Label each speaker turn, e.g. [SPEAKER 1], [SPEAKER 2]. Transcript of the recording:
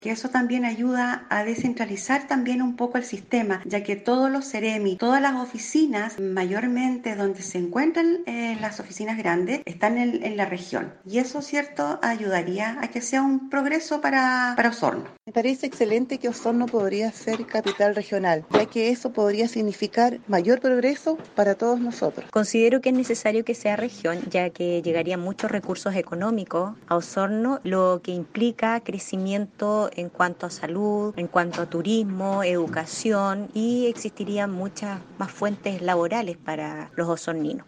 [SPEAKER 1] que eso también ayuda a descentralizar también un poco el sistema, ya que todos los CEREMI, todas las oficinas, mayormente donde se encuentran las oficinas grandes, están en la región. Y eso, ¿cierto?, ayudaría a que sea un progreso para Osorno.
[SPEAKER 2] Me parece excelente que Osorno podría ser capital regional, ya que eso podría significar mayor progreso para todos nosotros.
[SPEAKER 3] Considero que es necesario que sea región, ya que llegarían muchos recursos económicos a Osorno, lo que implica crecimiento en cuanto a salud, en cuanto a turismo, educación y existirían muchas más fuentes laborales para los osorninos.